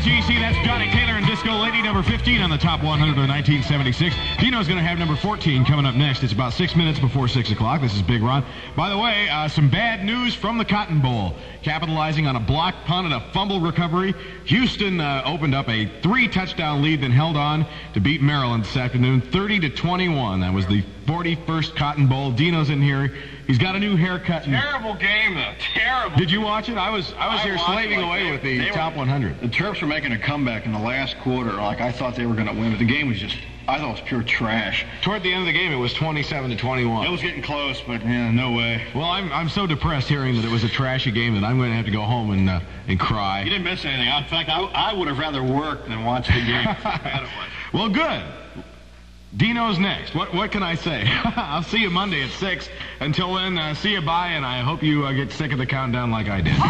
WPGC, that's Johnny Taylor and Disco Lady, number 15 on the top 100 of 1976. Dino's going to have number 14 coming up next. It's about 6 minutes before 6 o'clock. This is Big Ron. By the way, some bad news from the Cotton Bowl. Capitalizing on a block punt and a fumble recovery, Houston opened up a 3-touchdown lead, then held on to beat Maryland this afternoon, 30-21. That was the 41st Cotton Bowl. Dino's in here. He's got a new haircut. Terrible game, though. Terrible. Did you watch it? I was here slaving away with the top 100. The Terps were making a comeback in the last quarter. Like, I thought they were going to win, but the game was just, I thought it was pure trash. Toward the end of the game, it was 27-21. It was getting close, but yeah, no way. Well, I'm so depressed hearing that it was a trashy game that I'm going to have to go home and cry. You didn't miss anything. In fact, I would have rather worked than watched the game. Well, good. Dino's next. What can I say? I'll see you Monday at 6. Until then, see you bye, and I hope you get sick of the countdown like I did.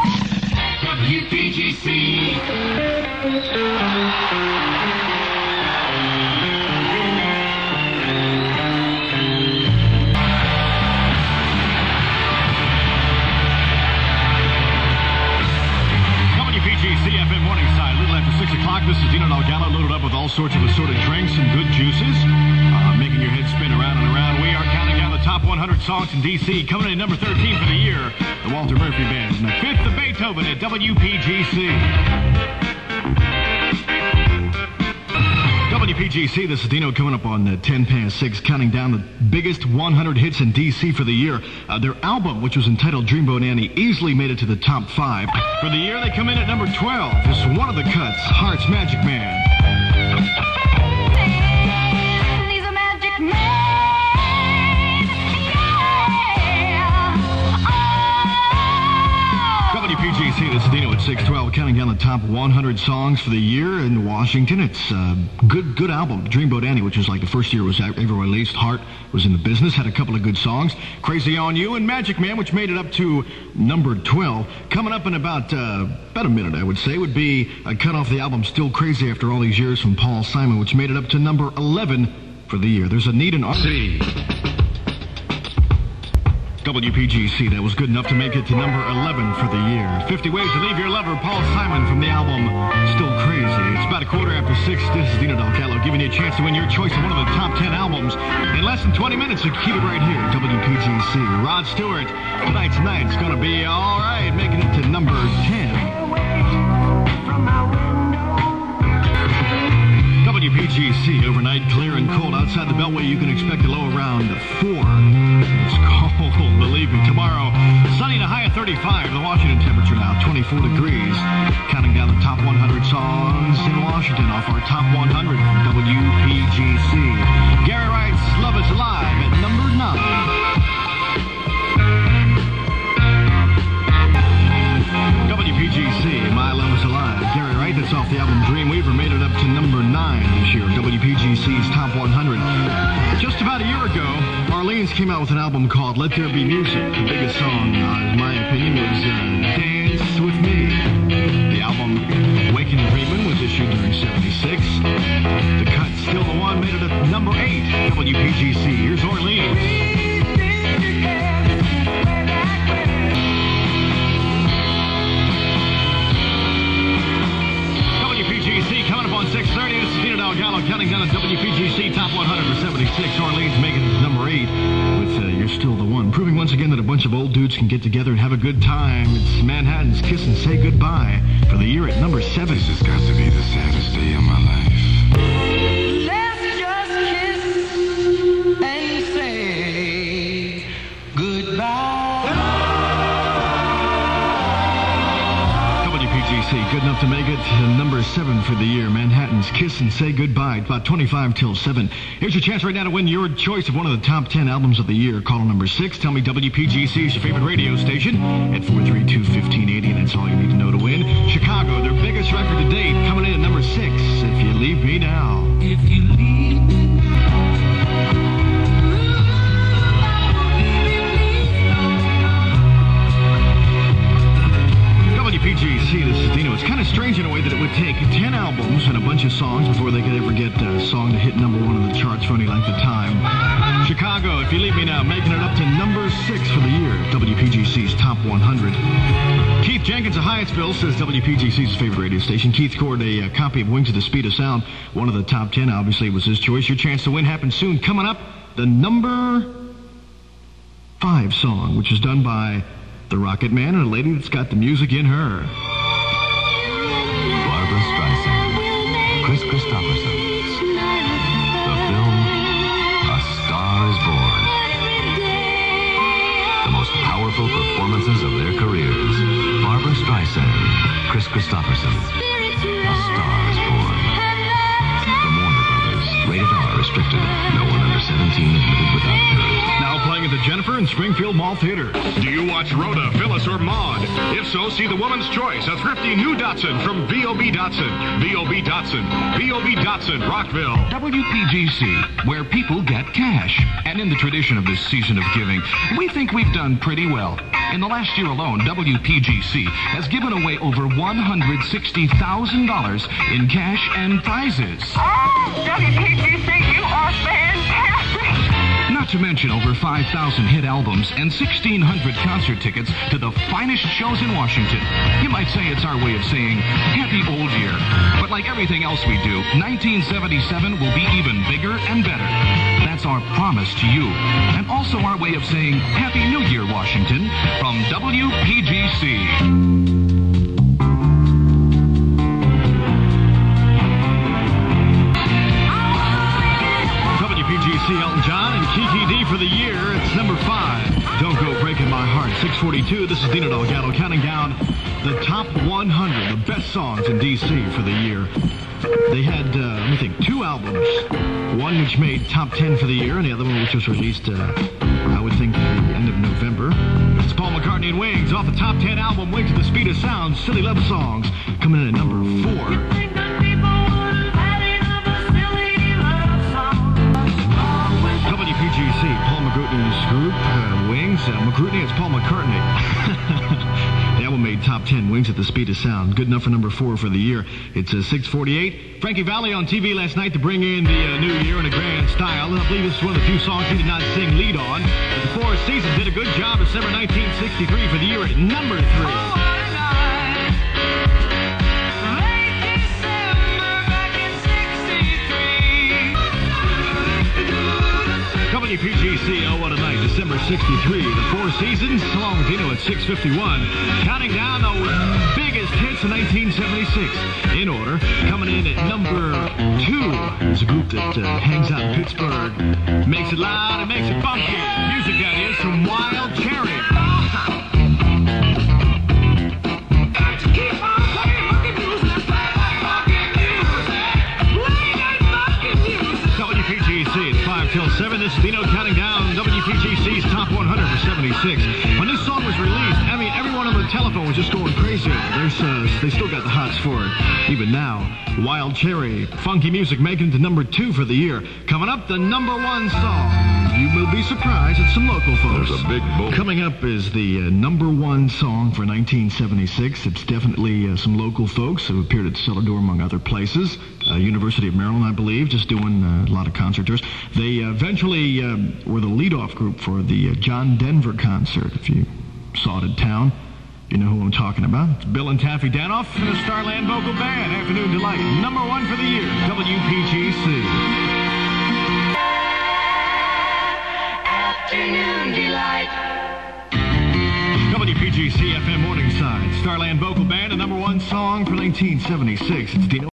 WPGC. CFM Morningside, a little after 6 o'clock. This is Dino Delgado, loaded up with all sorts of assorted drinks and good juices, making your head spin around and around. We are counting down the top 100 songs in D.C. Coming in at number 13 for the year, the Walter Murphy Band, and the 5th of Beethoven at WPGC. WPGC, this is Dino coming up on 10 past 6, counting down the biggest 100 hits in D.C. for the year. Their album, which was entitled Dreamboat Annie, easily made it to the top 5. For the year, they come in at number 12. This is one of the cuts, Heart's Magic Man. He's a magic man. WPGC, this is Dino at 612, counting down the top 100 songs for the year in Washington. It's a good album. Dreamboat Annie, which was like the first year it was ever released. Heart was in the business, had a couple of good songs. Crazy on You and Magic Man, which made it up to number 12. Coming up in about a minute, I would say, would be a cut off the album Still Crazy After All These Years from Paul Simon, which made it up to number 11 for the year. There's a need in R.C. WPGC, that was good enough to make it to number 11 for the year. 50 Ways to Leave Your Lover, Paul Simon from the album Still Crazy. It's about a quarter after 6. This is Dino Delgado giving you a chance to win your choice of one of the top 10 albums in less than 20 minutes. So keep it right here, WPGC. Rod Stewart, tonight's night's going to be all right, making it to number 10. WPGC, overnight, clear and cold. Outside the Beltway, you can expect a low around 4. It's cold, believe me. Tomorrow, sunny and a high of 35. The Washington temperature now, 24 degrees. Counting down the top 100 songs in Washington off our top 100 from WPGC. Gary Wright's Love Is Alive at number 9. WPGC, My Love Is Alive. Gary Wright, that's off the album Dreamweaver, made it up to number 9 this year. WPGC's Top 100. Just about a year ago, Orleans came out with an album called Let There Be Music. The biggest song, in my opinion, was Dance With Me. The album Awakened Dreamin' was issued during 76. The cut Still the One made it at number 8. WPGC, here's Orleans. Coming up on 6:30, this is Dino Delgado counting down the WPGC Top 100 for 76. Orleans making it to number 8 with You're Still the One. Proving once again that a bunch of old dudes can get together and have a good time. It's Manhattan's Kiss and Say Goodbye for the year at number 7. This has got to be the saddest day of my life. Let's just kiss and say goodbye. WPGC, good enough to make it to number 7 for the year. Manhattan's Kiss and Say Goodbye. About 25 till 7. Here's your chance right now to win your choice of one of the top 10 albums of the year. Call number 6. Tell me WPGC is your favorite radio station at 432-1580, and that's all you need to know to win. Chicago, their biggest record to date, coming in at number 6. If You Leave Me Now. If you leave me. WPGC, this is Dino. It's kind of strange in a way that it would take 10 albums and a bunch of songs before they could ever get a song to hit number 1 on the charts for any length of time. Chicago, If You Leave Me Now, making it up to number 6 for the year. WPGC's Top 100. Keith Jenkins of Hyattsville says WPGC's favorite radio station. Keith scored a copy of Wings at the Speed of Sound. One of the top 10, obviously, was his choice. Your chance to win happens soon. Coming up, the number 5 song, which is done by the Rocket Man and a lady that's got the music in her. Barbra Streisand, Chris Christopherson. The film, A Star is Born. The most powerful performances of their careers. Barbra Streisand, Chris Christopherson. A Star is Born. From Warner Brothers. Rated R. Restricted. No one under 17 admitted without parent. Now playing at the Jennifer and Springfield Mall Theater. Do you watch Rhoda, Phyllis, or Maud? If so, see the woman's choice, a thrifty new Datsun from V.O.B. Datsun. V.O.B. Datsun. V.O.B. Datsun, Rockville. WPGC, where people get cash. And in the tradition of this season of giving, we think we've done pretty well. In the last year alone, WPGC has given away over $160,000 in cash and prizes. Oh, WPGC, you are fantastic! Not to mention over 5,000 hit albums and 1,600 concert tickets to the finest shows in Washington. You might say it's our way of saying, happy old year. But like everything else we do, 1977 will be even bigger and better. That's our promise to you. And also our way of saying, Happy New Year, Washington, from WPGC. Elton John and Kiki D for the year. It's number 5. Don't Go Breaking My Heart. 6:42. This is Dino Delgado counting down the top 100, the best songs in D.C. for the year. They had, 2 albums. One which made top 10 for the year, and the other one which was released, I would think, at the end of November. It's Paul McCartney and Wings off the top 10 album, Wings at the Speed of Sound, Silly Love Songs, coming in at number 4. WPGC, Paul McCartney's group, Wings. McCartney, it's Paul McCartney. The album made top 10, Wings at the Speed of Sound. Good enough for number 4 for the year. It's 6:48. Frankie Valli on TV last night to bring in the new year in a grand style. And I believe this is one of the few songs he did not sing lead on. But the Four Seasons did a good job. December 1963 for the year at number 3. WPGC, oh what a night, December 63. The Four Seasons, along with Dino at 6:51. Counting down the biggest hits of 1976. In order, coming in at number 2 is a group that hangs out in Pittsburgh. Makes it loud and makes it funky. Music that is from Wild Cherry. Till 7, this is Dino counting down WPGC's Top 100 for 76. When this song was released, I mean, everyone on the telephone was just going crazy. They still got the hots for it. Even now, Wild Cherry, funky music making it to number 2 for the year. Coming up, the number 1 song. You will be surprised at some local folks. There's a big bull. Coming up is the number 1 song for 1976. It's definitely some local folks who appeared at Cellar Door, among other places. University of Maryland, I believe, just doing a lot of concert tours. They eventually were the lead-off group for the John Denver concert. If you saw it in town, you know who I'm talking about. It's Bill and Taffy Danoff and the Starland Vocal Band. Afternoon Delight, number 1 for the year, WPGC. Afternoon Delight. WPGC FM Morningside, Starland Vocal Band, a number 1 song for 1976. It's Dino.